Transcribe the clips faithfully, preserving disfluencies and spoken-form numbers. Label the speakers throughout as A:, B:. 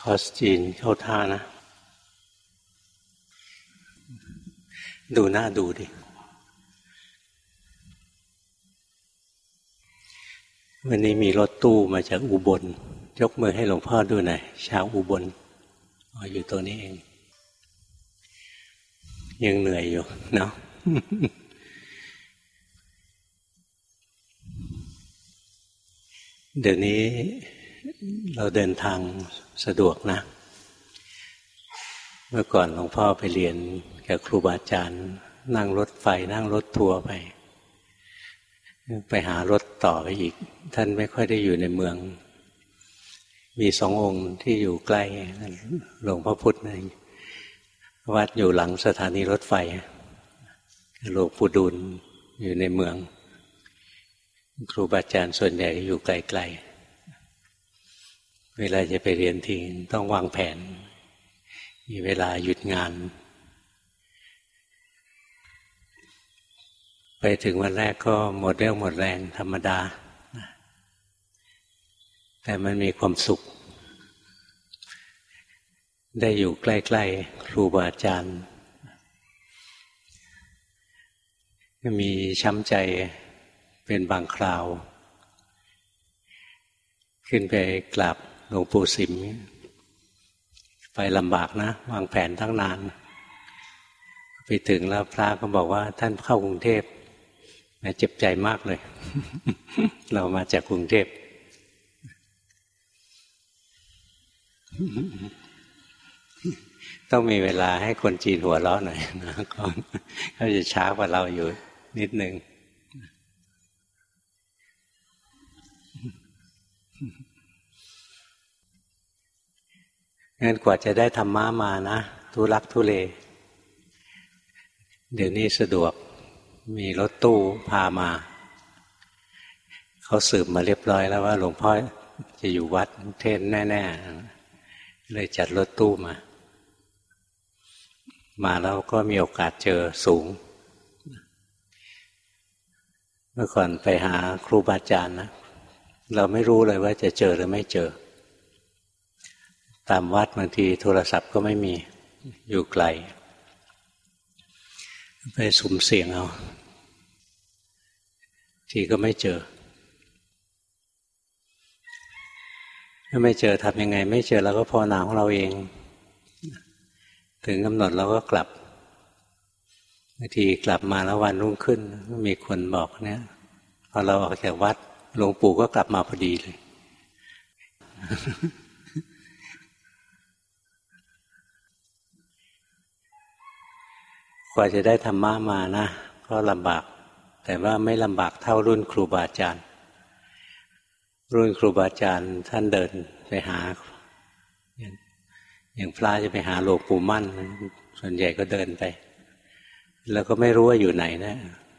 A: คอร์สจีนเข้าท่านะดูหน้าดูดิวันนี้มีรถตู้มาจากอุบลยกมือให้หลวงพ่อดูหน่อยชาวอุบลอ๋ออยู่ตัวนี้เองยังเหนื่อยอยู่เนาะ เดี๋ยวนี้เราเดินทางสะดวกนะเมื่อก่อนหลวงพ่อไปเรียนกับครูบาอาจารย์นั่งรถไฟนั่งรถทัวร์ไปไปหารถต่อไปอีกท่านไม่ค่อยได้อยู่ในเมืองมีสององค์ที่อยู่ใกล้หลวงพ่อพุธนะวัดอยู่หลังสถานีรถไฟหลวงปู่ดูลอยู่ในเมืองครูบาอาจารย์ส่วนใหญ่อยู่ไกลๆเวลาจะไปเรียนทีต้องวางแผนมีเวลาหยุดงานไปถึงวันแรกก็หมดเรี่ยวหมดแรงธรรมดาแต่มันมีความสุขได้อยู่ใกล้ๆครูบาอาจารย์มีช้ำใจเป็นบางคราวขึ้นไปกราบหลวงปู่สิมไปลำบากนะวางแผนตั้งนานไปถึงแล้วพระก็บอกว่าท่านเข้ากรุงเทพเจ็บใจมากเลย เรามาจากกรุงเทพต้องมีเวลาให้คนจีนหัวเราะหน่อยนะก่อนเขาจะช้ากว่าเราอยู่นิดนึงงั้นกว่าจะได้ธรรมะมานะทุลักทุเลเดี๋ยวนี้สะดวกมีรถตู้พามาเขาสืบมาเรียบร้อยแล้วว่าหลวงพ่อจะอยู่วัดเทศน์แน่ๆเลยจัดรถตู้มามาแล้วก็มีโอกาสเจอสูงเมื่อก่อนไปหาครูบาอาจารย์นะเราไม่รู้เลยว่าจะเจอหรือไม่เจอตามวัดบางทีโทรศัพท์ก็ไม่มีอยู่ไกลไปสุ่มเสี่ยงเอาทีก็ไม่เจอถ้าไม่เจอทำยังไงไม่เจอเราก็ภาวนาของเราเองถึงกำหนดเราก็กลับบางทีกลับมาแล้ววันรุ่งขึ้นมีคนบอกเนี่ยพอเราออกจากวัดหลวงปู่ก็กลับมาพอดีเลย กว่าจะได้ธรรมะมานะก็ลำบากแต่ว่าไม่ลำบากเท่ารุ่นครูบาอาจารย์รุ่นครูบาอาจารย์ท่านเดินไปหาอย่างพระจะไปหาหลวงปู่มั่นส่วนใหญ่ก็เดินไปแล้วก็ไม่รู้ว่าอยู่ไหนนะ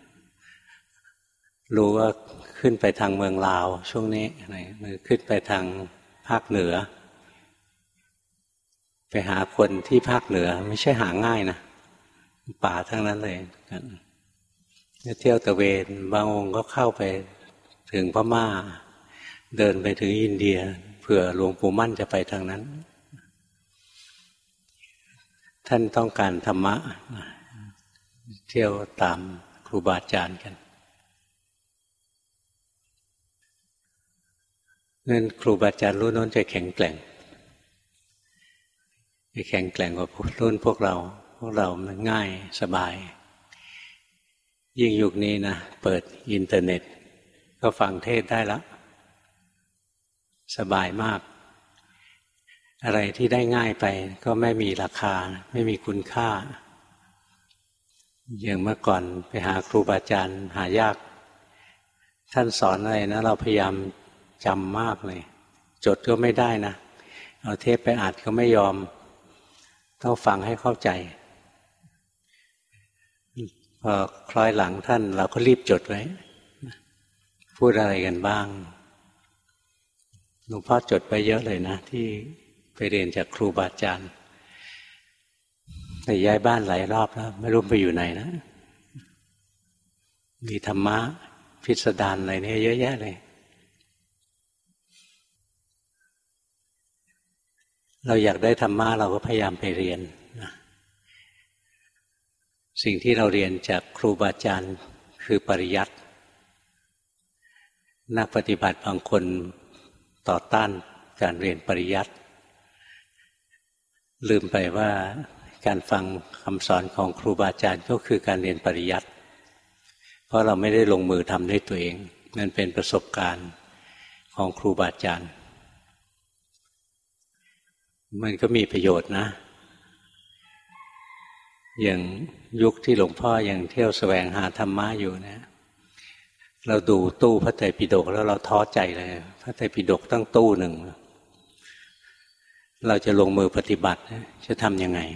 A: รู้ว่าขึ้นไปทางเมืองลาวช่วงนี้ขึ้นไปทางภาคเหนือไปหาคนที่ภาคเหนือไม่ใช่หาง่ายนะป่าทั้งนั้นเลยเที่ยวตะเวนบางองค์ก็เข้าไปถึงพม่าเดินไปถึงอินเดียเผื่อหลวงปู่มั่นจะไปทางนั้นท่านต้องการธรรมะเที่ยวตามครูบาอาจารย์กันนั่นครูบาอาจารย์รุ่นนั้นจะแข็งแกร่งจะแข็งแกร่งกว่ารุ่นพวกเราพวกเรามันง่ายสบายยิ่งยุคนี้นะเปิดอินเทอร์เน็ตก็ฟังเทศได้แล้วสบายมากอะไรที่ได้ง่ายไปก็ไม่มีราคาไม่มีคุณค่าอย่างเมื่อก่อนไปหาครูบาอาจารย์หายากท่านสอนอะไรนะเราพยายามจำมากเลยจดก็ไม่ได้นะเอาเทปไปอัดก็ไม่ยอมต้องฟังให้เข้าใจพอคล้อยหลังท่านเราก็รีบจดไว้พูดอะไรกันบ้างหลวงพ่อจดไปเยอะเลยนะที่ไปเรียนจากครูบาอาจารย์แต่ย้ายบ้านหลายรอบแล้วไม่รู้ไปอยู่ไหนนะมีธรรมะพิสดารอะไรเนี่ยเยอะแยะเลยเราอยากได้ธรรมะเราก็พยายามไปเรียนนะสิ่งที่เราเรียนจากครูบาอาจารย์คือปริยัตินักปฏิบัติบางคนต่อต้านการเรียนปริยัติลืมไปว่าการฟังคำสอนของครูบาอาจารย์ก็คือการเรียนปริยัติเพราะเราไม่ได้ลงมือทำด้วยตัวเองมันเป็นประสบการณ์ของครูบาอาจารย์มันก็มีประโยชน์นะอย่างยุคที่หลวงพ่อยังเที่ยวแสวงหาธรรมะอยู่นะเราดูตู้พระไตรปิฎกแล้วเราท้อใจเลยพระไตรปิฎกตั้งตู้หนึ่งเราจะลงมือปฏิบัติจะทำยังไง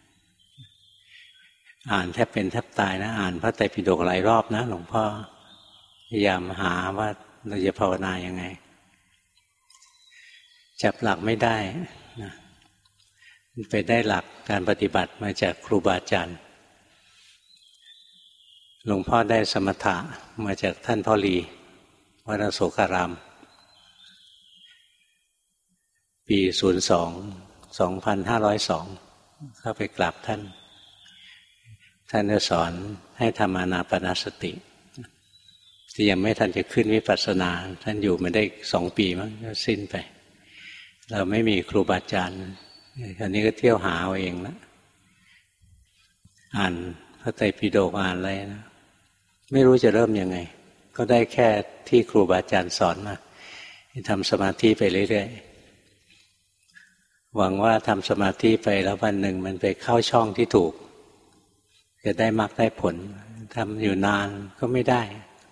A: อ่านแทบเป็นแทบตายนะอ่านพระไตรปิฎกหลายรอบนะหลวงพ่อพยายามหาว่าเราจะภาวนายังไงจับหลักไม่ได้นะไปได้หลักการปฏิบัติมาจากครูบาอาจารย์หลวงพ่อได้สมถะมาจากท่านพ่อลีวัดอโศการามปีศูนย์สองสองพันห้าร้อยสองเข้าไปกราบท่านท่านจะสอนให้ทำอานาปานสติที่ยังไม่ทันจะขึ้นวิปัสสนาท่านอยู่มาได้สองปีมั้งก็สิ้นไปเราไม่มีครูบาอาจารย์คราวนี้ก็เที่ยวหาเอาเองนะอ่านพระไตรปิฎกอ่านอะไรนะไม่รู้จะเริ่มยังไงก็ได้แค่ที่ครูบาอาจารย์สอนมาทำสมาธิไปเรื่อยๆหวังว่าทำสมาธิไปแล้ววันหนึ่งมันไปเข้าช่องที่ถูกจะได้มรรคได้ผลทำอยู่นานก็ไม่ได้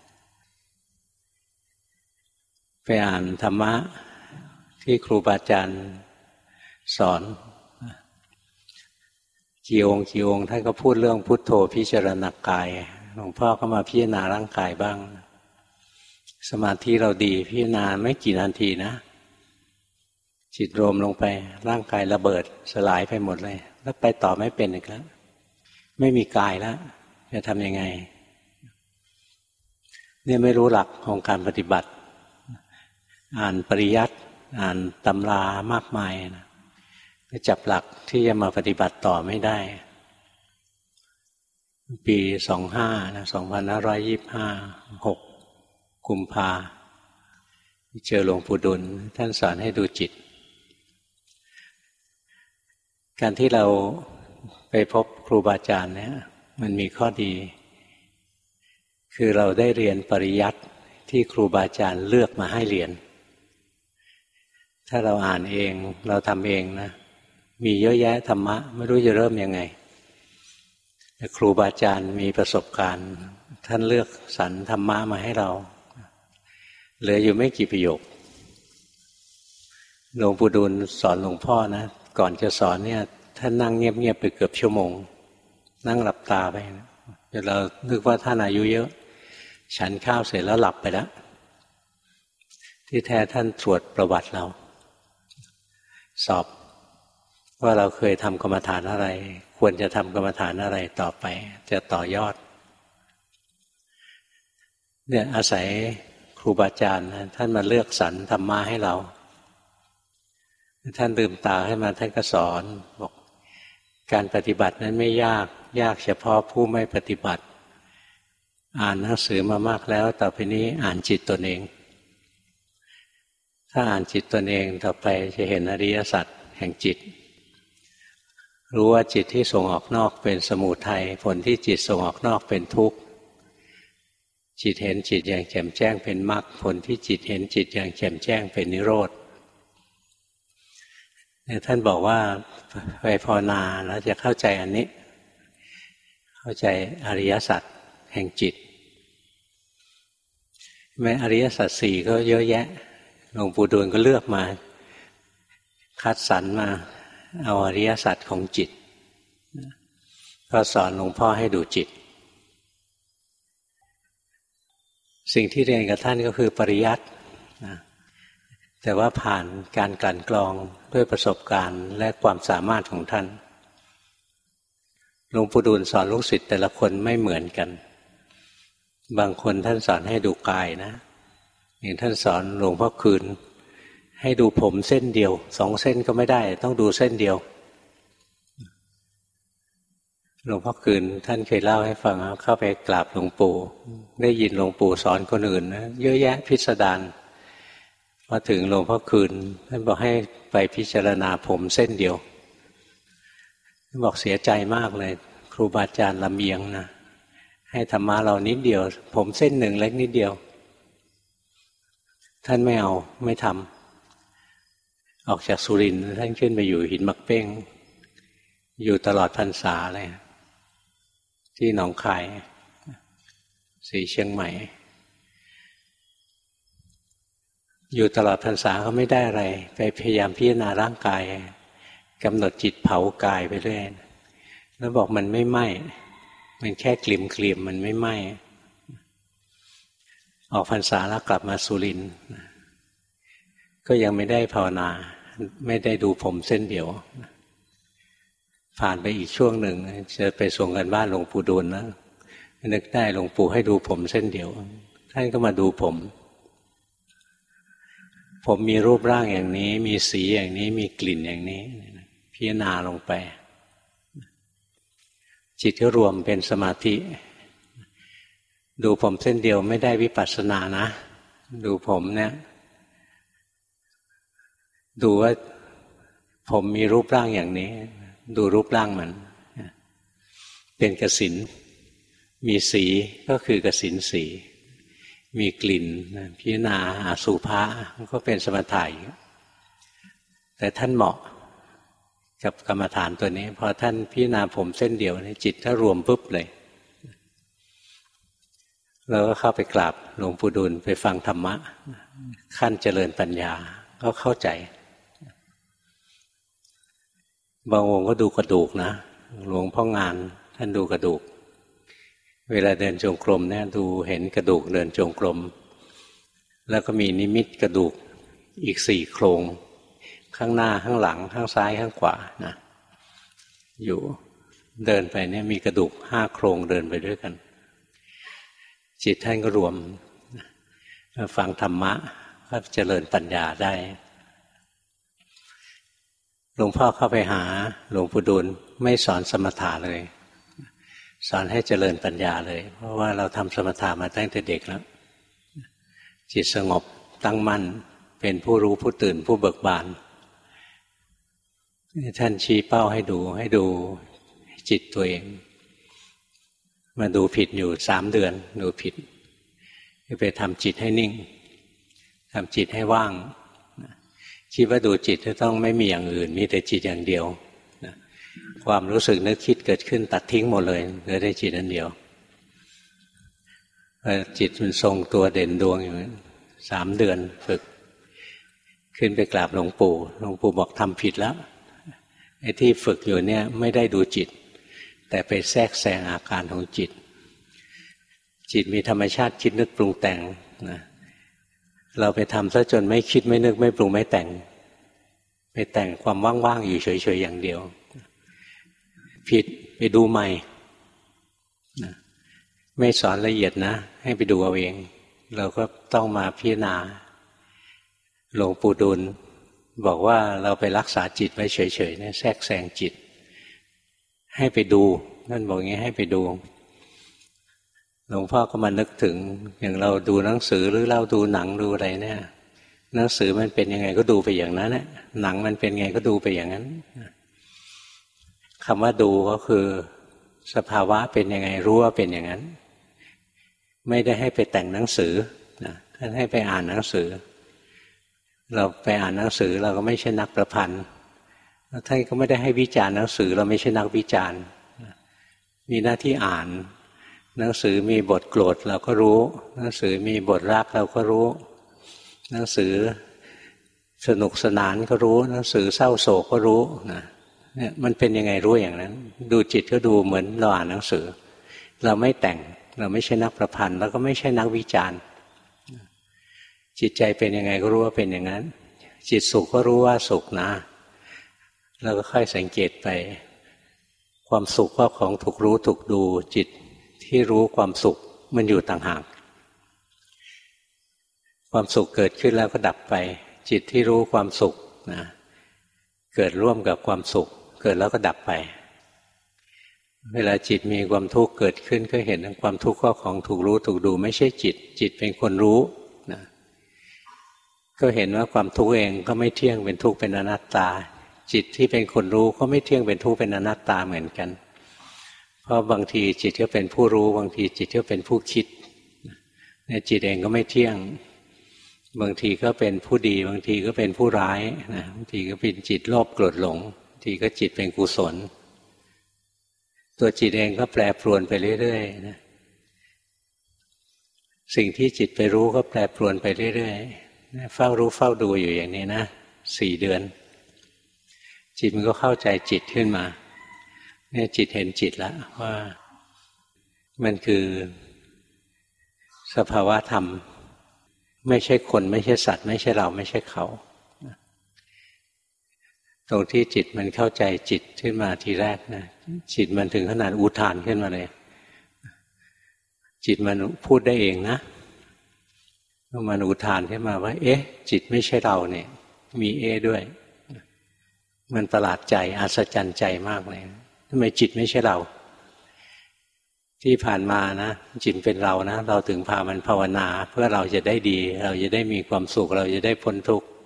A: ไปอ่านธรรมะที่ครูบาอาจารย์สอนกี่องค์กี่องค์ท่านก็พูดเรื่องพุทโธพิจารณากายหลวงพ่อก็มาพิจารณาร่างกายบ้างสมาธิเราดีพิจารณาไม่กี่นาทีนะจิตรวมลงไปร่างกายระเบิดสลายไปหมดเลยแล้วไปต่อไม่เป็นอีกแล้วไม่มีกายแล้วจะทำยังไงเนี่ยไม่รู้หลักของการปฏิบัติอ่านปริยัติอ่านตำรามากมายนะจับหลักที่จะมาปฏิบัติต่อไม่ได้ปีสองห้านะสองพันห้าร้อยยี่สิบห้าหกกุมภาเจอหลวงปู่ดุลท่านสอนให้ดูจิตการที่เราไปพบครูบาอาจารย์เนี่ยมันมีข้อดีคือเราได้เรียนปริยัติที่ครูบาอาจารย์เลือกมาให้เรียนถ้าเราอ่านเองเราทำเองนะมีเยอะแยะธรรมะไม่รู้จะเริ่มยังไงแต่ครูบาอาจารย์มีประสบการณ์ท่านเลือกสรรธรรมะมาให้เราเหลืออยู่ไม่กี่ประโยคหลวงปู่ดูลสอนหลวงพ่อนะก่อนจะสอนเนี่ยท่านนั่งเงียบๆไปเกือบชั่วโมงนั่งหลับตาไปเดี๋ยวเรานึกว่าท่านอายุเยอะฉันข้าวเสร็จแล้วหลับไปแล้วที่แท้ท่านตรวจประวัติเราสอบว่าเราเคยทำกรรมฐานอะไรควรจะทำกรรมฐานอะไรต่อไปจะต่อยอดเนี่ยอาศัยครูบาอาจารย์นะท่านมาเลือกสรรธรรมะให้เราท่านลืมตาให้มาท่านก็สอนบอกการปฏิบัตินั้นไม่ยากยากเฉพาะผู้ไม่ปฏิบัติอ่านหนังสือมามากแล้วต่อไปนี้อ่านจิตตนเองถ้าอ่านจิตตนเองต่อไปจะเห็นอริยสัจแห่งจิตรู้ว่าจิตที่ส่งออกนอกเป็นสมุทัยผลที่จิตส่งออกนอกเป็นทุกข์จิตเห็นจิตอย่างแจ่มแจ้งเป็นมรรคผลที่จิตเห็นจิตอย่างแจ่มแจ้งเป็นนิโรธท่านบอกว่าไปภาวนาแล้วจะเข้าใจอันนี้เข้าใจอริยสัจแห่งจิตแม้อริยสัจสี่ก็เยอะแยะหลวงปู่ดูลก็เลือกมาคัดสรรมาเอาอริยสัจของจิตก็สอนหลวงพ่อให้ดูจิตสิ่งที่เรียนกับท่านก็คือปริยัตินะแต่ว่าผ่านการกลั่นกรองด้วยประสบการณ์และความสามารถของท่านหลวงปู่ดูลสอนลูกศิษย์แต่ละคนไม่เหมือนกันบางคนท่านสอนให้ดูกายนะอย่างท่านสอนหลวงพ่อคืนให้ดูผมเส้นเดียวสองเส้นก็ไม่ได้ต้องดูเส้นเดียวหลวงพ่อคืนท่านเคยเล่าให้ฟังเข้าไปกราบหลวงปู่ได้ยินหลวงปู่สอนคนอื่นนะเยอะแยะพิสดารพอถึงหลวงพ่อคืนท่านบอกให้ไปพิจารณาผมเส้นเดียวท่านบอกเสียใจมากเลยครูบาอาจารย์ลำเอียงนะให้ธรรมะเรานิดเดียวผมเส้นหนึ่งเล็กนิดเดียวท่านไม่เอาไม่ทำออกจากสุรินทร์ท่านขึ้นไปอยู่หินมักเป้งอยู่ตลอดพรรษาเลยที่หนองคายสีเชียงใหม่อยู่ตลอดพรรษาก็ไม่ได้อะไรไปพยายามพิจารณาร่างกายกำหนดจิตเผากายไปเรื่อยแล้วบอกมันไม่ไหม้มันแค่กลิ่มกลิ่มมันไม่ไหม้ออกพรรษาแล้วกลับมาสุรินทร์ก็ยังไม่ได้ภาวนาไม่ได้ดูผมเส้นเดียวผ่านไปอีกช่วงหนึ่งจะไปส่งกันบ้านหลวงปู่ดูลนะนึกได้หลวงปู่ให้ดูผมเส้นเดียวท่านก็มาดูผมผมมีรูปร่างอย่างนี้มีสีอย่างนี้มีกลิ่นอย่างนี้พิจารณาลงไปจิตก็รวมเป็นสมาธิดูผมเส้นเดียวไม่ได้วิปัสสนานะดูผมเนี่ยดูว่าผมมีรูปร่างอย่างนี้ดูรูปร่างมันเป็นกสิณมีสีก็คือกสิณสีมีกลิ่นพิจารณาอสุภะก็เป็นสมถะแต่ท่านเหมาะกับกรรมฐานตัวนี้พอท่านพิจารณาผมเส้นเดียวจิตถ้ารวมปุ๊บเลยเราก็เข้าไปกราบหลวงปู่ดูลไปฟังธรรมะขั้นเจริญปัญญาก็เข้าใจบางองค์ก็ดูกระดูกนะหลวงพ่องานท่านดูกระดูกเวลาเดินจงกรมเนี่ยดูเห็นกระดูกเดินจงกรมแล้วก็มีนิมิตกระดูกอีกสี่โครงข้างหน้าข้างหลังข้างซ้ายข้างขวานะอยู่เดินไปเนี่ยมีกระดูกห้าโครงเดินไปด้วยกันจิตท่านก็รวมฟังธรรมะก็เจริญปัญญาได้หลวงพ่อเข้าไปหาหลวงปู่ดูลไม่สอนสมถะเลยสอนให้เจริญปัญญาเลยเพราะว่าเราทำสมถะมาตั้งแต่เด็กแล้วจิตสงบตั้งมั่นเป็นผู้รู้ผู้ตื่นผู้เบิกบานท่านชี้เป้าให้ดูให้ดูจิตตัวเองมาดูผิดอยู่สามเดือนดูผิดไปทำจิตให้นิ่งทำจิตให้ว่างคิดว่าดูจิตจะต้องไม่มีอย่างอื่นมีแต่จิตอย่างเดียวความรู้สึกนึกคิดเกิดขึ้นตัดทิ้งหมดเลยเหลือแต่จิตอันเดียวจิตมันทรงตัวเด่นดวงอยู่สามเดือนฝึกขึ้นไปกราบหลวงปู่หลวงปู่บอกทำผิดแล้วไอ้ที่ฝึกอยู่เนี่ยไม่ได้ดูจิตแต่ไปแทรกแซงอาการของจิตจิตมีธรรมชาติคิดนึกปรุงแต่งนะเราไปทำซะจนไม่คิดไม่นึกไม่ปรุงไม่แต่งไปแต่งความว่างๆอยู่เฉยๆอย่างเดียวผิดไปดูใหม่นะไม่สอนละเอียดนะให้ไปดูเอาเองเราก็ต้องมาพิจารณาหลวงปู่ดูลบอกว่าเราไปรักษาจิตไว้เฉยๆเนี่ยแทรกแซงจิตให้ไปดูนั่นบอกงี้ให้ไปดูหลวงพ่อก็มานึกถึงอย่างเราดูหนังสือหรือเราดูหนังดูอะไรเนี่ยหนังสือมันเป็นยังไงก็ดูไปอย่างนั้นแหละหนังมันเป็นไงก็ดูไปอย่างนั้นคำว่าดูก็คือสภาวะเป็นยังไงรู้ว่าเป็นอย่างนั้นไม่ได้ให้ไปแต่งหนังสือนะท่านให้ไปอ่านหนังสือเราไปอ่านหนังสือเราก็ไม่ใช่นักประพันธ์ท่านก็ไม่ได้ให้วิจารณ์หนังสือเราไม่ใช่นักวิจารณ์มีหน้าที่อ่านหนังสือมีบทโกรธเราก็รู้หนังสือมีบทรักเราก็รู้หนังสือสนุกสนานก็รู้หนังสือเศร้าโศกก็รู้นะเนี่ยมันเป็นยังไงรู้อย่างนั้นดูจิตก็ดูเหมือนเราอ่านหนังสือเราไม่แต่งเราไม่ใช่นักประพันธ์แล้วก็ไม่ใช่นักวิจารณ์จิตใจเป็นยังไงก็รู้ว่าเป็นอย่างนั้นจิตสุขก็รู้ว่าสุขนะเราก็ค่อยสังเกตไปความสุขก็ของถูกรู้ถูกดูจิตที่รู้ความสุขมันอยู่ต่างหากความสุขเกิดขึ้นแล้วก็ดับไปจิตที่รู้ความสุขนะเกิดร่วมกับความสุขเกิดแล้วก็ดับไปเวลาจิตมีความทุกข์เกิดขึ้นก็เห็นความทุกข์ก็ของถูกรู้ถูกดูไม่ใช่จิตจิตเป็นคนรู้นะก็เห็นว่าความทุกข์เองก็ไม่เที่ยงเป็นทุกข์เป็นอนัตตาจิตที่เป็นคนรู้ก็ไม่เที่ยงเป็นทุกข์เป็นอนัตตาเหมือนกันเพราะบางทีจิตก็เป็นผู้รู้บางทีจิตก็เป็นผู้คิดเนี่ยจิตเองก็ไม่เที่ยงบางทีก็เป็นผู้ดีบางทีก็เป็นผู้ร้ายนะบางทีก็เป็นจิตโลภโกรธหลงบางทีก็จิตเป็นกุศลตัวจิตเองก็แปรปรวนไปเรื่อยๆนะสิ่งที่จิตไปรู้ก็แปรปรวนไปเรื่อยๆเฝ้ารู้เฝ้าดูอยู่อย่างนี้นะสี่เดือนจิตมันก็เข้าใจจิตขึ้นมาเนี่ยจิตเห็นจิตแล้วว่ามันคือสภาวะธรรมไม่ใช่คนไม่ใช่สัตว์ไม่ใช่เราไม่ใช่เขาตรงที่จิตมันเข้าใจจิตขึ้นมาทีแรกนะจิตมันถึงขนาดอุทานขึ้นมาเลยจิตมันพูดได้เองนะมันอุทานขึ้นมาว่าเอ๊ะจิตไม่ใช่เราเนี่ยมีเอ๊ะด้วยมันประหลาดใจอัศจรรย์ใจมากเลยทำไมจิตไม่ใช่เราที่ผ่านมานะจิตเป็นเรานะเราถึงพามันภาวนาเพื่อเราจะได้ดีเราจะได้มีความสุขเราจะได้พ้นทุกข์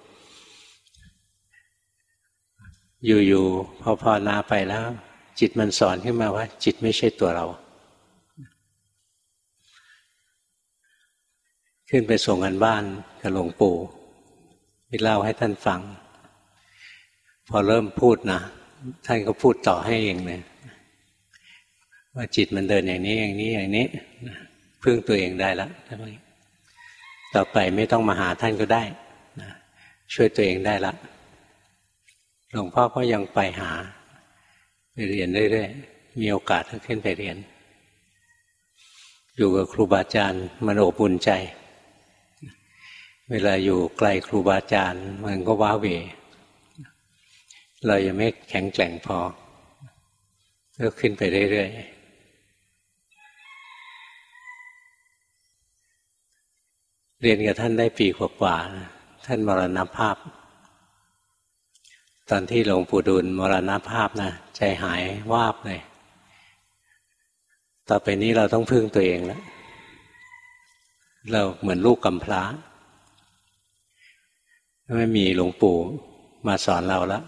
A: อยู่ๆพอภาวนาไปแล้วจิตมันสอนขึ้นมาว่าจิตไม่ใช่ตัวเราขึ้นไปส่งกันบ้านกับหลวงปู่ไปเล่าให้ท่านฟังพอเริ่มพูดนะท่านก็พูดต่อให้เองเลยว่าจิตมันเดินอย่างนี้อย่างนี้อย่างนี้พึ่งตัวเองได้แล้วต่อไปไม่ต้องมาหาท่านก็ได้ช่วยตัวเองได้ละหลวงพ่อก็ยังไปหาไปเรียนเรื่อยๆมีโอกาสก็ขึ้นไปเรียนอยู่กับครูบาอาจารย์มันอบอุ่นใจเวลาอยู่ไกลครูบาอาจารย์มันก็ว้าเหวเรายังไม่แข็งแกร่งพอก็ขึ้นไปเรื่อยๆเรียนกับท่านได้ปีกว่าๆท่านมรณภาพตอนที่หลวงปู่ดูลมรณภาพนะใจหายวาบเลยต่อไปนี้เราต้องพึ่งตัวเองแล้วเราเหมือนลูกกำพร้าไม่มีหลวงปู่มาสอนเราแล้ว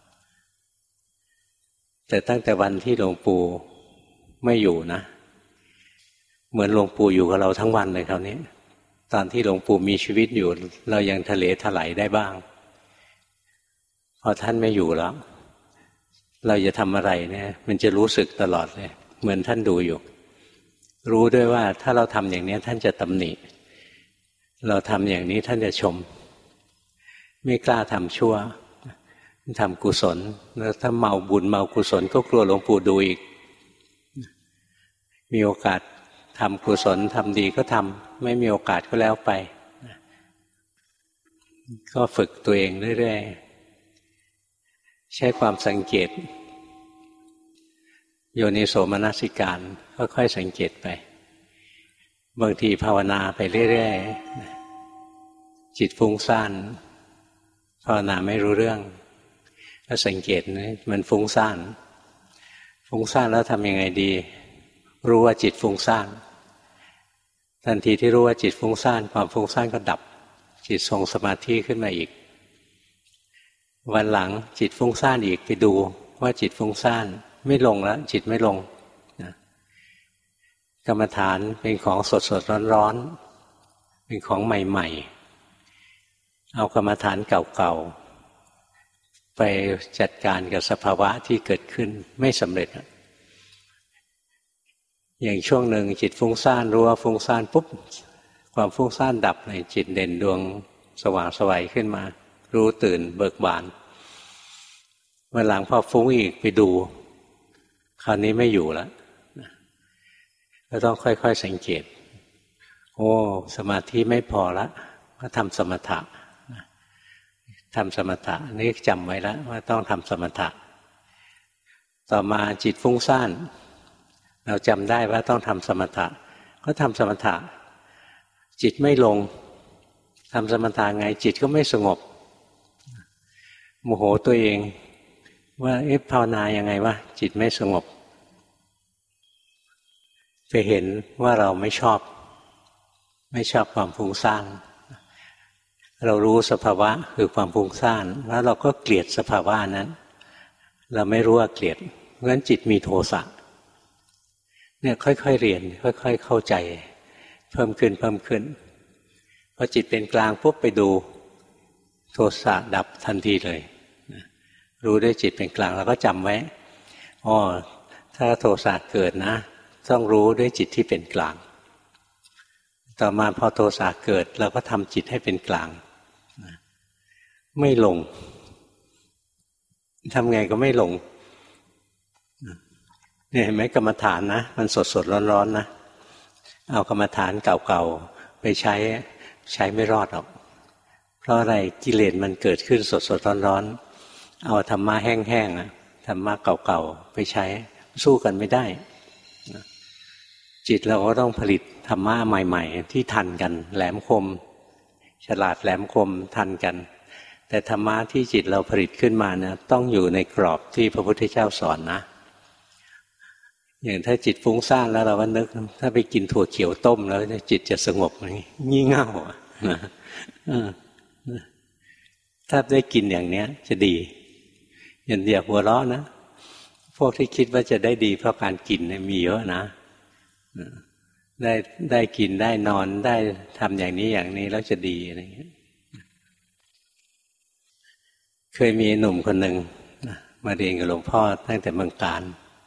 A: แต่ตั้งแต่วันที่หลวงปู่ไม่อยู่นะเหมือนหลวงปู่อยู่กับเราทั้งวันเลยคราวนี้ตอนที่หลวงปู่มีชีวิตอยู่เรายังทะเลถลายได้บ้างพอท่านไม่อยู่แล้วเราจะทำอะไรเนี่ยมันจะรู้สึกตลอดเลยเหมือนท่านดูอยู่รู้ด้วยว่าถ้าเราทำอย่างนี้ท่านจะตำหนิเราทำอย่างนี้ท่านจะชมไม่กล้าทำชั่วทำกุศลแล้วถ้าเมาบุญเมากุศลก็กลัวหลวงปู่ดูอีกมีโอกาสทำกุศลทำดีก็ทำไม่มีโอกาสก็แล้วไปก็ฝึกตัวเองเรื่อยๆใช้ความสังเกตโยนิโสมนสิการค่อยๆสังเกตไปบางทีภาวนาไปเรื่อยๆจิตฟุ้งซ่านภาวนาไม่รู้เรื่องก็สังเกตนะมันฟุ้งซ่านฟุ้งซ่านแล้วทำยังไงดีรู้ว่าจิตฟุ้งซ่านทันทีที่รู้ว่าจิตฟุ้งซ่านความฟุ้งซ่านก็ดับจิตทรงสมาธิขึ้นมาอีกวันหลังจิตฟุ้งซ่านอีกไปดูว่าจิตฟุ้งซ่านไม่ลงแล้วจิตไม่ลงนะกรรมฐานเป็นของสดสดร้อนร้อนเป็นของใหม่ๆเอากรรมฐานเก่าๆไปจัดการกับสภาวะที่เกิดขึ้นไม่สำเร็จอย่างช่วงหนึ่งจิตฟุ้งซ่านรู้ว่าฟุ้งซ่านปุ๊บความฟุ้งซ่านดับเลยจิตเด่นดวงสว่างไสวขึ้นมารู้ตื่นเบิกบานวันหลังพอฟุ้งอีกไปดูคราวนี้ไม่อยู่แล้วก็ต้องค่อยๆสังเกตโอ้สมาธิไม่พอละก็ทำสมถะทำสมถะนี่จำไว้แล้วว่าต้องทำสมถะต่อมาจิตฟุ้งซ่านเราจำได้ว่าต้องทำสมถะก็ทำสมถะจิตไม่ลงทำสมถะไงจิตก็ไม่สงบโมโหตัวเองว่าเอ๊ะภาวนายังไงวะจิตไม่สงบไปเห็นว่าเราไม่ชอบไม่ชอบความฟุ้งซ่านเรารู้สภาวะคือความฟุ้งซ่านแล้วเราก็เกลียดสภาวะนั้นเราไม่รู้ว่าเกลียดเพราะฉะนั้นจิตมีโทสะเนี่ยค่อยๆเรียนค่อยๆเข้าใจเพิ่มขึ้นเพิ่มขึ้นพอจิตเป็นกลางปุ๊บไปดูโทสะดับทันทีเลยรู้ด้วยจิตเป็นกลางแล้วก็จำไว้อ๋อถ้าโทสะเกิดนะต้องรู้ด้วยจิตที่เป็นกลางต่อมาพอโทสะเกิดเราก็ทำจิตให้เป็นกลางไม่หลงทำไงก็ไม่หลงเนี่ยเห็นไหมกรรมฐานนะมันสดสดร้อนร้อนนะเอากรรมฐานเก่าๆไปใช้ใช้ไม่รอดหรอกเพราะอะไรกิเลสมันเกิดขึ้นสดสดร้อนร้อนเอาธรรมะแห้งๆธรรมะเก่าๆไปใช้สู้กันไม่ได้จิตเราก็ต้องผลิตธรรมะใหม่ๆที่ทันกันแหลมคมฉลาดแหลมคมทันกันแต่ธรรมะที่จิตเราผลิตขึ้นมาเนี่ยต้องอยู่ในกรอบที่พระพุทธเจ้าสอนนะอย่างถ้าจิตฟุ้งซ่านแล้วเราก็นึกถ้าไปกินถั่วเขียวต้มแล้วจิตจะสงบงี่เง่านะถ้าได้กินอย่างเนี้ยจะดีอย่าอย่าหัวเราะนะพวกที่คิดว่าจะได้ดีเพราะการกินเนี่ยมีเยอะนะได้ได้กินได้นอนได้ทำอย่างนี้อย่างนี้แล้วจะดีอะไรอย่างเงี้ยเคยมีหนุ่มคนหนึ่งมาเรียนกับหลวงพ่อตั้งแต่เมืองการ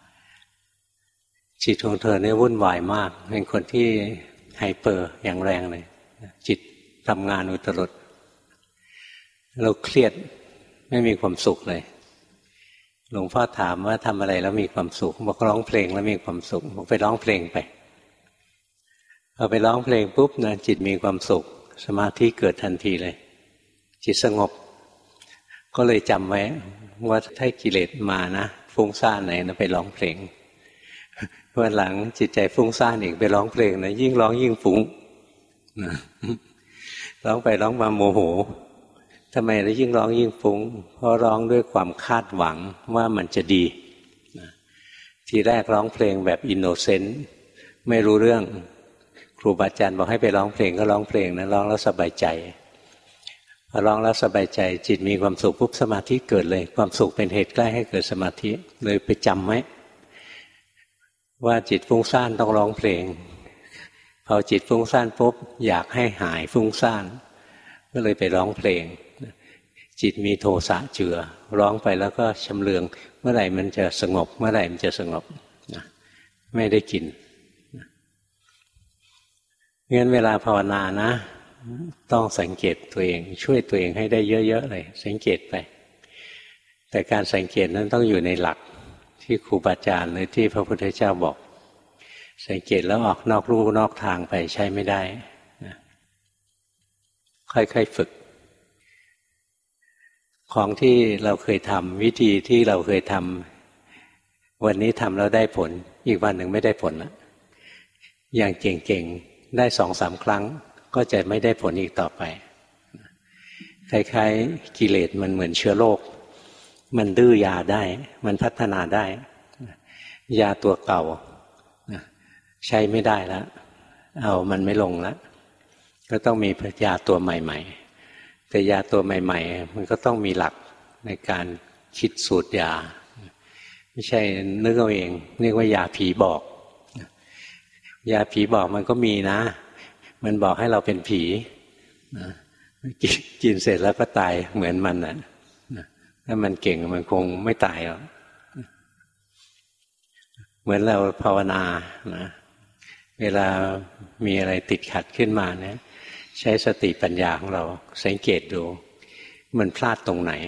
A: จิตของเธอเนี่ยวุ่นวายมากเป็นคนที่ไฮเปอร์อย่างแรงเลยจิตทำงานอุตรุดเราเครียดไม่มีความสุขเลยหลวงพ่อถามว่าทำอะไรแล้วมีความสุขบอกร้องเพลงแล้วมีความสุขบอกไปร้องเพลงไปพอไปร้องเพลงปุ๊บนะจิตมีความสุขสมาธิเกิดทันทีเลยจิตสงบก็เลยจำไว้ว่าถ้ากิเลสมานะฟุ้งซ่านไหนนะไปร้องเพลงวันหลังจิตใจฟุ้งซ่านอีกไปร้องเพลงนะยิ่งร้องยิ่งฟุ้งนะร้องไปร้องมาโมโหทำไมเรายิ่งร้องยิ่งฟุ้งเพราะร้องด้วยความคาดหวังว่ามันจะดีนะทีแรกร้องเพลงแบบอินโนเซนต์ไม่รู้เรื่องครูบาอาจารย์บอกให้ไปร้องเพลงก็ร้องเพลงนะร้องแล้วสบายใจพอร้องแล้วสบายใจจิตมีความสุขปุ๊บสมาธิเกิดเลยความสุขเป็นเหตุใกล้ให้เกิดสมาธิเลยไปจำไว้ว่าจิตฟุ้งซ่านต้องร้องเพลงพอจิตฟุ้งซ่านปุ๊บอยากให้หายฟุ้งซ่านก็เลยไปร้องเพลงจิตมีโทสะเจือร้องไปแล้วก็ชำเลืองเมื่อไหร่มันจะสงบเมื่อไหร่มันจะสงบนะไม่ได้กินงั้นเวลาภาวนานะต้องสังเกตตัวเองช่วยตัวเองให้ได้เยอะๆเลยสังเกตไปแต่การสังเกตนั้นต้องอยู่ในหลักที่ครูบาอาจารย์หรือที่พระพุทธเจ้าบอกสังเกตแล้วออกนอกลู่นอกทางไปใช้ไม่ได้นะค่อยๆฝึกของที่เราเคยทำวิธีที่เราเคยทำวันนี้ทำแล้วได้ผลอีกวันหนึ่งไม่ได้ผลละอย่างเก่งๆได้สองสามครั้งก็จะไม่ได้ผลอีกต่อไปคล้ายๆกิเลสมันเหมือนเชื้อโรคมันดื้อยาได้มันพัฒนาได้ยาตัวเก่าใช้ไม่ได้แล้วเอามันไม่ลงแล้วก็ต้องมียาตัวใหม่ๆแต่ยาตัวใหม่ๆมันก็ต้องมีหลักในการคิดสูตรยาไม่ใช่นึกเอาเองเรียกว่ายาผีบอกยาผีบอกมันก็มีนะมันบอกให้เราเป็นผีนะกินเสร็จแล้วก็ตายเหมือนมันนะถ้ามันเก่งมันคงไม่ตายหรอกเหมือนเราภาวนานะเวลามีอะไรติดขัดขึ้นมาเนี่ยใช้สติปัญญาของเราสังเกตดูมันพลาดตรงไหน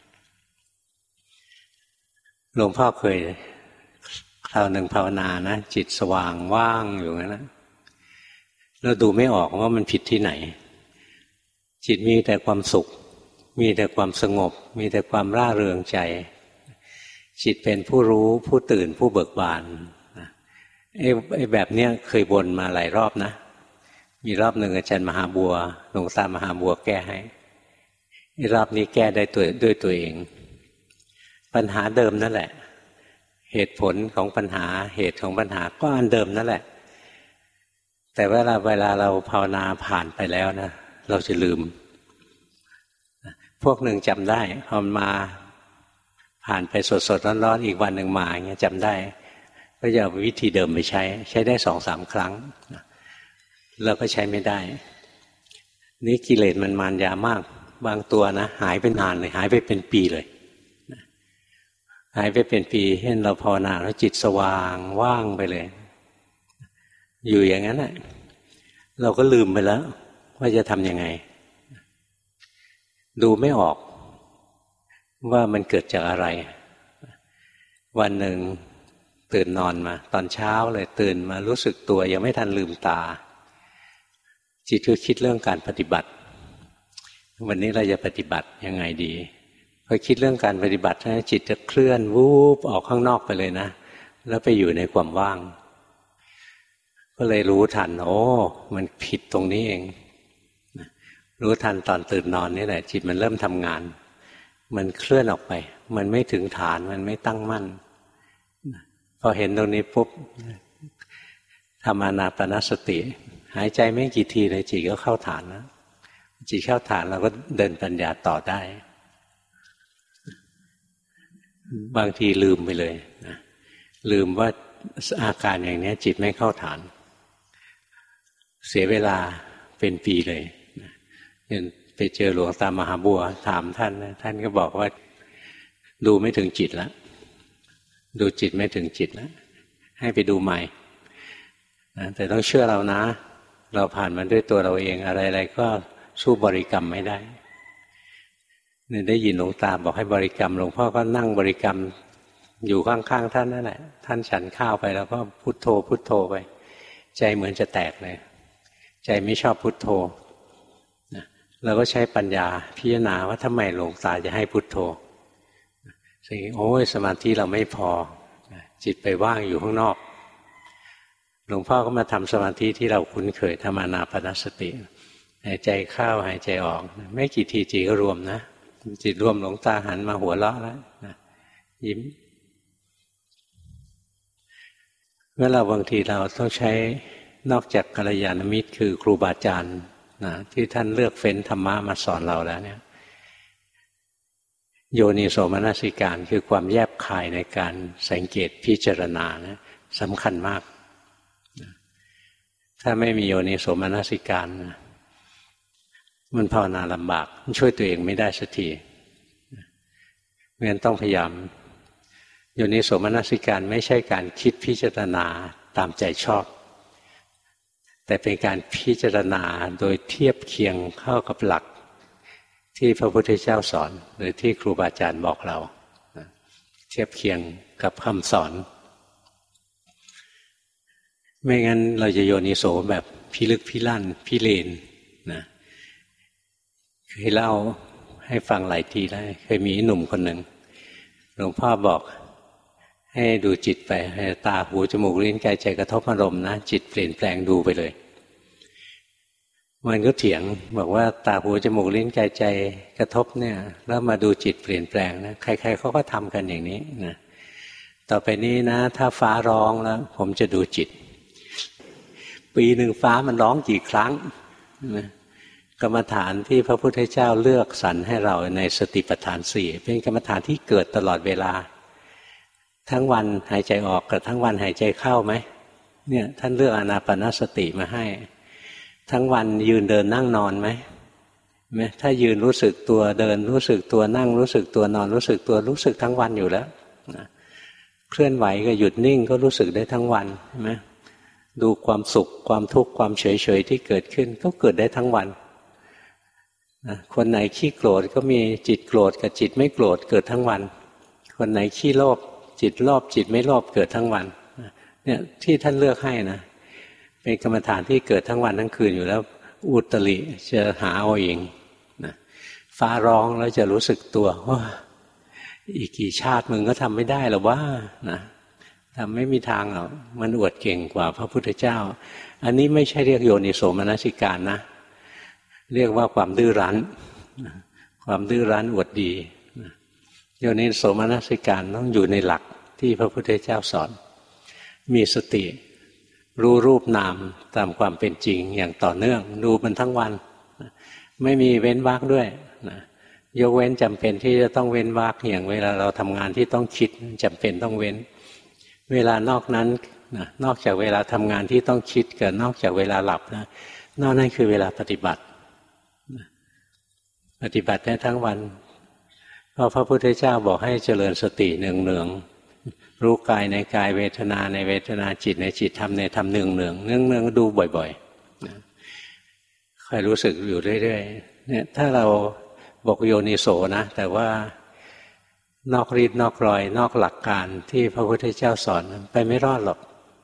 A: หลวงพ่อเคยคราวหนึ่งภาวนานะจิตสว่างว่างอยู่งั้นนะเราดูไม่ออกว่ามันผิดที่ไหนจิตมีแต่ความสุขมีแต่ความสงบมีแต่ความร่าเริงใจจิตเป็นผู้รู้ผู้ตื่นผู้เบิกบานไอ้ไอ้แบบเนี้ยเคยวนมาหลายรอบนะมีรอบหนึ่งอาจารย์มหาบัวหลวงตามหาบัวแก้ให้รอบนี้แก้ได้ตัวด้วยตัวเองปัญหาเดิมนั่นแหละเหตุผลของปัญหาเหตุของปัญหาก็อันเดิมนั่นแหละแต่เวลาเวลาเราภาวนาผ่านไปแล้วนะเราจะลืมพวกหนึ่งจำได้พอมาผ่านไปสดๆร้อนๆอีกวันหนึ่งมาอย่างเงี้ยจำได้ก็จะเอาวิธีเดิมไปใช้ใช้ได้สองสามครั้งแล้วก็ใช้ไม่ได้นี่กิเลสมันมารยามากบางตัวนะหายไปนานเลยหายไปเป็นปีเลยหายไปเป็นปีเห็นเราภาวนาแล้วจิตสว่างว่างไปเลยอยู่อย่างนั้นแหละเราก็ลืมไปแล้วว่าจะทำยังไงดูไม่ออกว่ามันเกิดจากอะไรวันหนึ่งตื่นนอนมาตอนเช้าเลยตื่นมารู้สึกตัวยังไม่ทันลืมตาจิตก็คิดเรื่องการปฏิบัติวันนี้เราจะปฏิบัติยังไงดีพอคิดเรื่องการปฏิบัตินะจิตจะเคลื่อนวูบออกข้างนอกไปเลยนะแล้วไปอยู่ในความว่างก็เลยรู้ทันโอ้มันผิดตรงนี้เองรู้ทันตอนตื่นนอนนี่แหละจิตมันเริ่มทำงานมันเคลื่อนออกไปมันไม่ถึงฐานมันไม่ตั้งมั่นพอเห็นตรงนี้ปุ๊บทำอานาปานสติหายใจไม่กี่ทีเลยจิตก็เข้าฐานแล้วจิตเข้าฐานเราก็เดินปัญญาต่อได้บางทีลืมไปเลยนะลืมว่าอาการอย่างนี้จิตไม่เข้าฐานเสียเวลาเป็นปีเลยนะไปเจอหลวงตามหาบัวถามท่านนะท่านก็บอกว่าดูไม่ถึงจิตแล้วดูจิตไม่ถึงจิตแล้วให้ไปดูใหม่นะแต่ต้องเชื่อเรานะเราผ่านมันด้วยตัวเราเองอะไรๆก็สู้บริกรรมไม่ได้เนี่ยได้ยินหลวงตาบอกให้บริกรรมหลวงพ่อก็นั่งบริกรรมอยู่ข้างๆท่านนั่นแหละท่านฉันข้าวไปแล้วก็พุทโธพุทโธไปใจเหมือนจะแตกเลยใจไม่ชอบพุทโธเราก็ใช้ปัญญาพิจารณาว่าทำไมหลวงตาจะให้พุทโธสิ่งโอ้ยสมาธิเราไม่พอจิตไปว่างอยู่ข้างนอกหลวงพ่อก็มาทำสมาธิที่เราคุ้นเคยทำอานาปานสติหายใจเข้าหายใจออกไม่กี่ทีจิตก็รวมนะจิตรวมหลวงตาหันมาหัวเราะแล้วนะยิ้มเมื่อเราบางทีเราต้องใช้นอกจากกัลยาณมิตรคือครูบาอาจารย์นะที่ท่านเลือกเฟ้นธรรมะมาสอนเราแล้วเนี่ยโยนิโสมนสิการคือความแยบคายในการสังเกตพิจารณานะสำคัญมากถ้าไม่มีโยนิโสมนสิการนะมันภาวนาลำบากมันช่วยตัวเองไม่ได้สักทีเพราะฉะนั้นต้องพยายามโยนิโสมนสิการไม่ใช่การคิดพิจารณาตามใจชอบแต่เป็นการพิจารณาโดยเทียบเคียงเข้ากับหลักที่พระพุทธเจ้าสอนหรือที่ครูบาอาจารย์บอกเราเทียบเคียงกับคำสอนไม่งั้นเราจะโยนิโสแบบพิลึกพิลั่นพิเรนนะเคยเล่าให้ฟังหลายทีแล้วเคยมีหนุ่มคนหนึ่งหลวงพ่อบอกให้ดูจิตไปให้ตาหูจมูกลิ้นกายใจกระทบอารมณ์นะจิตเปลี่ยนแปลงดูไปเลยมันก็เถียงบอกว่าตาหูจมูกลิ้นกายใจกระทบเนี่ยแล้วมาดูจิตเปลี่ยนแปลงนะใครๆเขาก็ทำกันอย่างนี้นะต่อไปนี้นะถ้าฟ้าร้องแล้วผมจะดูจิตปีหนึ่งฟ้ามันร้องกี่ครั้งนะกรรมฐานที่พระพุทธเจ้าเลือกสรรให้เราในสติปัฏฐานสี่เป็นกรรมฐานที่เกิดตลอดเวลาทั้งวันหายใจออกกับทั้งวันหายใจเข้าไหมเนี่ยท่านเลือกอานาปานสติมาให้ทั้งวันยืนเดินนั่งนอนไหมไหมถ้ายืนรู้สึกตัวเดินรู้สึกตัวนั่งรู้สึกตัวนอนรู้สึกตัวรู้สึกทั้งวันอยู่แล้วนะเคลื่อนไหวก็หยุดนิ่งก็รู้สึกได้ทั้งวันใช่ไหมดูความสุขความทุกข์ความเฉยๆที่เกิดขึ้นก็เกิดได้ทั้งวันนะคนไหนขี้โกรธก็มีจิตโกรธกับจิตไม่โกรธเกิดทั้งวันคนไหนขี้โลภจิตโลภจิตไม่โลภเกิดทั้งวันเนี่ยที่ท่านเลือกให้นะเป็นกรรมฐานที่เกิดทั้งวันทั้งคืนอยู่แล้วอุตริจะหาเอาเองนะฟ้าร้องแล้วจะรู้สึกตัวว่าอีกกี่ชาติมึงก็ทำไม่ได้หรอว่านะทำไม่มีทางหรอกมันอวดเก่งกว่าพระพุทธเจ้าอันนี้ไม่ใช่เรียกโยนิโสมนสิการนะเรียกว่าความดื้อรั้นความดื้อรั้นอวดดีโยนิโสมนสิการต้องอยู่ในหลักที่พระพุทธเจ้าสอนมีสติรู้รูปนามตามความเป็นจริงอย่างต่อเนื่องดูมันทั้งวันไม่มีเว้นวรรคด้วยนะยกเว้นจำเป็นที่จะต้องเว้นวรรคอย่างเวลาเราทำงานที่ต้องคิดจำเป็นต้องเว้นเวลานอกนั้นนะนอกจากเวลาทำงานที่ต้องคิดกับนอกจากเวลาหลับนะนอกนั้นคือเวลาปฏิบัติปฏิบัติได้ทั้งวันเพราะพระพุทธเจ้าบอกให้เจริญสติเนืองๆรู้กายในกายเวทนาในเวทนาจิตในจิตธรรมในธรรมเนืองๆเนืองๆดูบ่อยๆนะคอยรู้สึกอยู่เรื่อยๆเนี่ยถ้าเราบอกโยนิโสนะแต่ว่านอกรีดนอกรอยนอกหลักการที่พระพุทธเจ้าสอนไปไม่รอดหรอก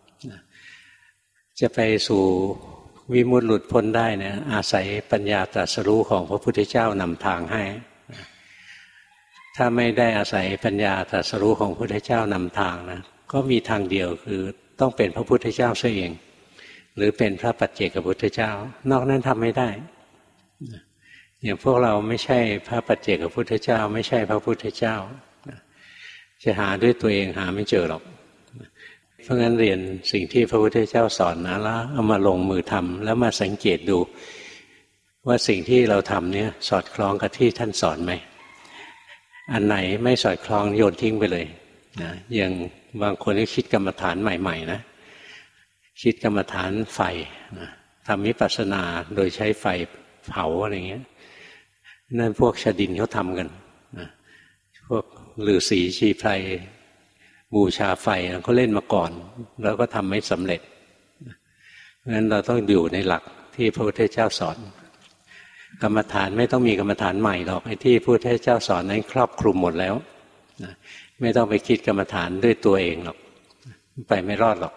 A: จะไปสู่วิมุตติหลุดพ้นได้เนี่ยอาศัยปัญญาตรัสรู้ของพระพุทธเจ้านำทางให้ถ้าไม่ได้อาศัยปัญญาตรัสรู้ของพระพุทธเจ้านำทางนะก็มีทางเดียวคือต้องเป็นพระพุทธเจ้าซะเองหรือเป็นพระปัจเจกพุทธเจ้านอกนั้นทำไม่ได้อย่างพวกเราไม่ใช่พระปัจเจกพุทธเจ้าไม่ใช่พระพุทธเจ้าจะหาด้วยตัวเองหาไม่เจอหรอกเพราะงั้นเรียนสิ่งที่พระพุทธเจ้าสอนนะแล้วเอามาลงมือทำแล้วมาสังเกตดูว่าสิ่งที่เราทำเนี่ยสอดคล้องกับที่ท่านสอนไหมอันไหนไม่สอดคล้องโยนทิ้งไปเลยนะอย่างบางคนที่คิดกรรมฐานใหม่ๆนะคิดกรรมฐานไฟนะทำวิปัสสนาโดยใช้ไฟเผาอะไรเงี้ยนั่นพวกชดินเขาทำกันนะพวกฤาษีชีไพรบูชาไฟเขาเล่นมาก่อนแล้วก็ทำไม่สำเร็จเพราะฉะนั้นเราต้องอยู่ในหลักที่พระพุทธเจ้าสอนกรรมฐานไม่ต้องมีกรรมฐานใหม่หรอกไอ้ที่พระพุทธเจ้าสอนนั้นครอบคลุมหมดแล้วนะไม่ต้องไปคิดกรรมฐานด้วยตัวเองหรอกไปไม่รอดหรอก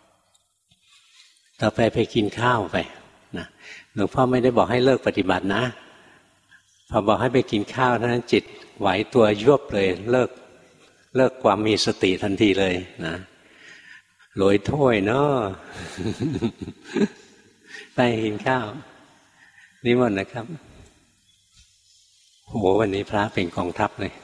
A: ต่อไปไปกินข้าวไปนะหลวงพ่อไม่ได้บอกให้เลิกปฏิบัตินะพอบอกให้ไปกินข้าวเท่านั้นจิตไหวตัวยวบเลยเลิกเลิกความมีสติทันทีเลยนะโหยถ้วยเนาะ ไปกินข้าวนิมนต์นะครับโหวันนี้พระเป็นกองทัพเลย